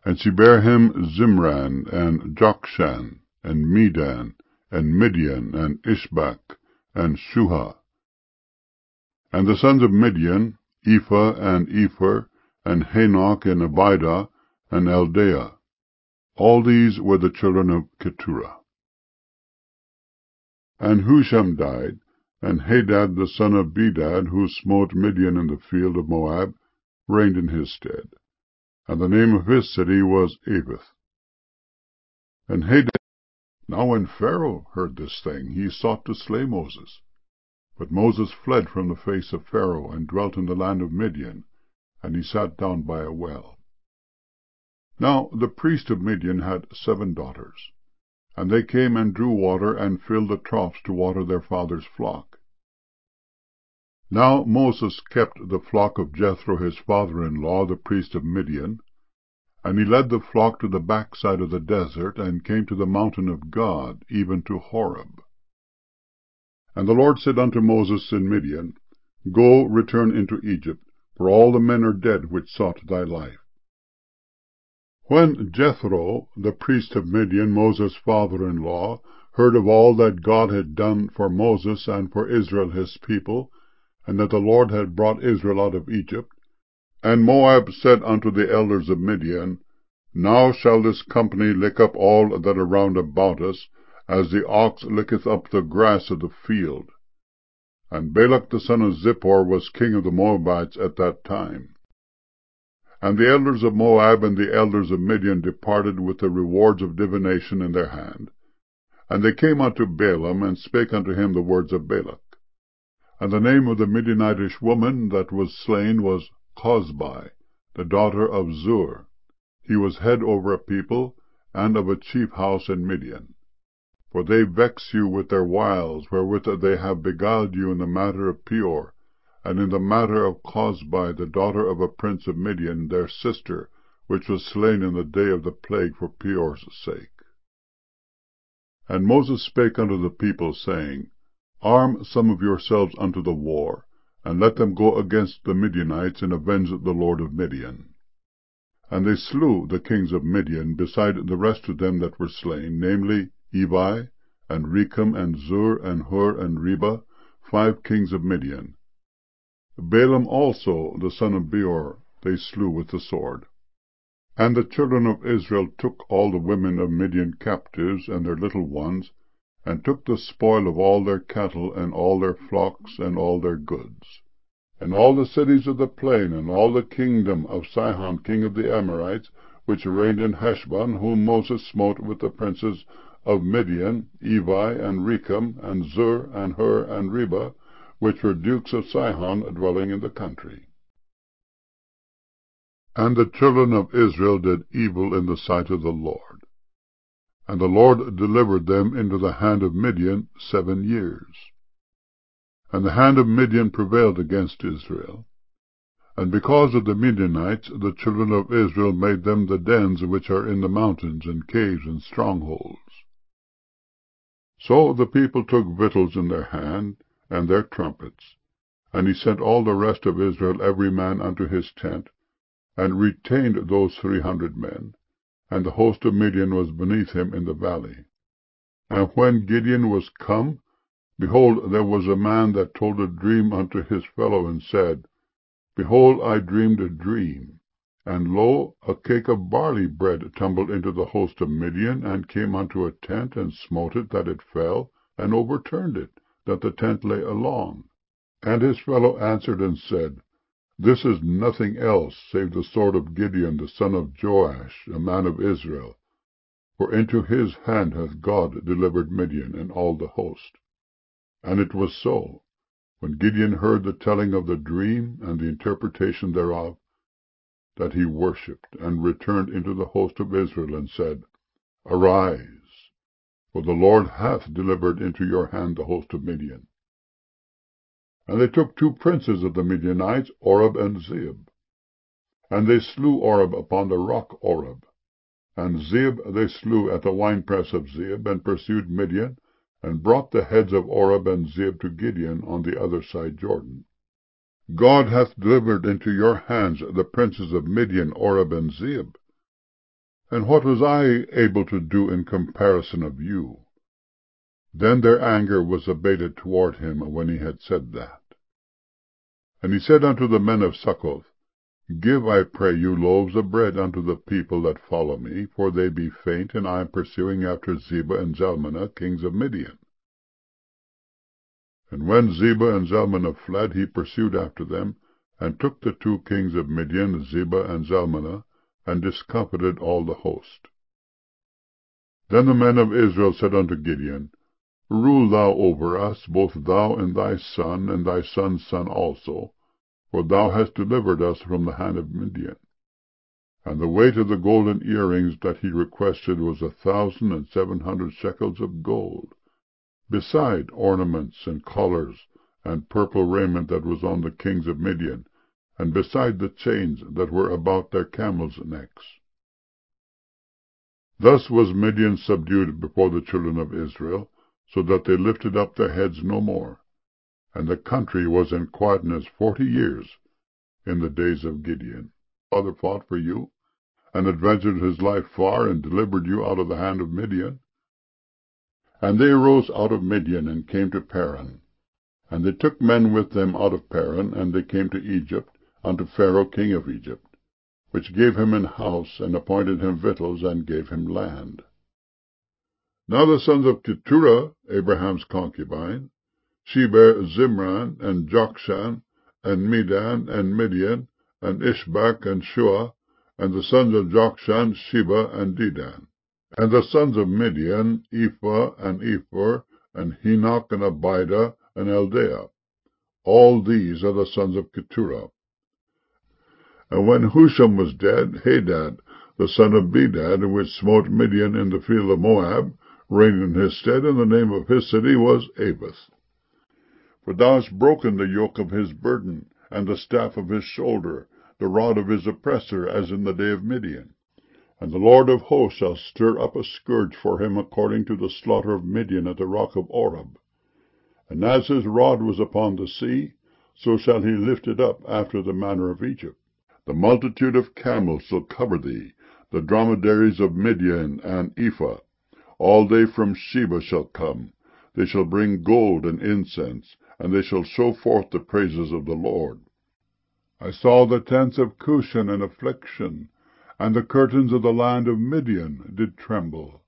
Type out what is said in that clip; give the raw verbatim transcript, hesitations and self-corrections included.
And she bare him Zimran, and Jokshan, and Medan, and Midian, and Ishbak, and Shuha. And the sons of Midian, Ephah, and Epher, and Hanoch, and Abidah, and Eldaah. All these were the children of Keturah. And Husham died, and Hadad the son of Bedad, who smote Midian in the field of Moab, reigned in his stead. And the name of his city was Avith. And Hadad. Now when Pharaoh heard this thing, he sought to slay Moses. But Moses fled from the face of Pharaoh, and dwelt in the land of Midian, and he sat down by a well. Now the priest of Midian had seven daughters. And they came and drew water, and filled the troughs to water their father's flock. Now Moses kept the flock of Jethro his father-in-law, the priest of Midian. And he led the flock to the backside of the desert, and came to the mountain of God, even to Horeb. And the Lord said unto Moses in Midian, Go, return into Egypt, for all the men are dead which sought thy life. When Jethro, the priest of Midian, Moses' father-in-law, heard of all that God had done for Moses and for Israel his people, and that the Lord had brought Israel out of Egypt, and Moab said unto the elders of Midian, Now shall this company lick up all that are round about us, as the ox licketh up the grass of the field. And Balak the son of Zippor was king of the Moabites at that time. And the elders of Moab and the elders of Midian departed with the rewards of divination in their hand. And they came unto Balaam, and spake unto him the words of Balak. And the name of the Midianitish woman that was slain was Cosbi, the daughter of Zur. He was head over a people, and of a chief house in Midian. For they vex you with their wiles, wherewith they have beguiled you in the matter of Peor, and in the matter of Cosbi, the daughter of a prince of Midian, their sister, which was slain in the day of the plague for Peor's sake. And Moses spake unto the people, saying, Arm some of yourselves unto the war, and let them go against the Midianites, and avenge the Lord of Midian. And they slew the kings of Midian, beside the rest of them that were slain, namely Evi, and Rechem, and Zur, and Hur, and Reba, five kings of Midian. Balaam also, the son of Beor, they slew with the sword. And the children of Israel took all the women of Midian captives, and their little ones, and took the spoil of all their cattle, and all their flocks, and all their goods. And all the cities of the plain, and all the kingdom of Sihon king of the Amorites, which reigned in Heshbon, whom Moses smote with the princes of Midian, Evi, and Rechem, and Zur, and Hur, and Reba, which were dukes of Sihon, dwelling in the country. And the children of Israel did evil in the sight of the Lord. And the Lord delivered them into the hand of Midian seven years. And the hand of Midian prevailed against Israel. And because of the Midianites, the children of Israel made them the dens which are in the mountains, and caves, and strongholds. So the people took victuals in their hand, and their trumpets. And he sent all the rest of Israel every man unto his tent, and retained those three hundred men. And the host of Midian was beneath him in the valley. And when Gideon was come, behold, there was a man that told a dream unto his fellow, and said, Behold, I dreamed a dream, and lo, a cake of barley bread tumbled into the host of Midian, and came unto a tent, and smote it, that it fell, and overturned it, that the tent lay along. And his fellow answered and said, This is nothing else save the sword of Gideon the son of Joash, a man of Israel. For into his hand hath God delivered Midian and all the host. And it was so, when Gideon heard the telling of the dream and the interpretation thereof, that he worshipped, and returned into the host of Israel, and said, Arise, for the Lord hath delivered into your hand the host of Midian. And they took two princes of the Midianites, Oreb and Zeeb. And they slew Oreb upon the rock Oreb. And Zeeb they slew at the winepress of Zeeb, and pursued Midian, and brought the heads of Oreb and Zeeb to Gideon on the other side Jordan. God hath delivered into your hands the princes of Midian, Oreb, and Zeeb. And what was I able to do in comparison of you? Then their anger was abated toward him when he had said that. And he said unto the men of Succoth, Give, I pray you, loaves of bread unto the people that follow me, for they be faint, and I am pursuing after Zebah and Zalmunna, kings of Midian. And when Zebah and Zalmunna fled, he pursued after them, and took the two kings of Midian, Zebah and Zalmunna, and discomfited all the host. Then the men of Israel said unto Gideon, Rule thou over us, both thou and thy son, and thy son's son also, for thou hast delivered us from the hand of Midian. And the weight of the golden earrings that he requested was a thousand and seven hundred shekels of gold, beside ornaments and collars and purple raiment that was on the kings of Midian, and beside the chains that were about their camels' necks. Thus was Midian subdued before the children of Israel, so that they lifted up their heads no more. And the country was in quietness forty years in the days of Gideon. Father fought for you, and adventured his life far, and delivered you out of the hand of Midian. And they arose out of Midian, and came to Paran. And they took men with them out of Paran, and they came to Egypt, unto Pharaoh king of Egypt, which gave him an house, and appointed him victuals, and gave him land. Now the sons of Keturah, Abraham's concubine, she bare Zimran, and Jokshan, and Medan, and Midian, and Ishbak, and Shua, and the sons of Jokshan, Sheba, and Dedan. And the sons of Midian, Ephah, and Ephor, and Henoch, and Abida, and Eldaah. All these are the sons of Keturah. And when Husham was dead, Hadad, the son of Bedad, which smote Midian in the field of Moab, reigned in his stead, and the name of his city was Avith. For thou hast broken the yoke of his burden, and the staff of his shoulder, the rod of his oppressor, as in the day of Midian. And the Lord of hosts shall stir up a scourge for him according to the slaughter of Midian at the rock of Oreb. And as his rod was upon the sea, so shall he lift it up after the manner of Egypt. The multitude of camels shall cover thee, the dromedaries of Midian and Ephah. All they from Sheba shall come. They shall bring gold and incense, and they shall show forth the praises of the Lord. I saw the tents of Cushan in affliction, and the curtains of the land of Midian did tremble.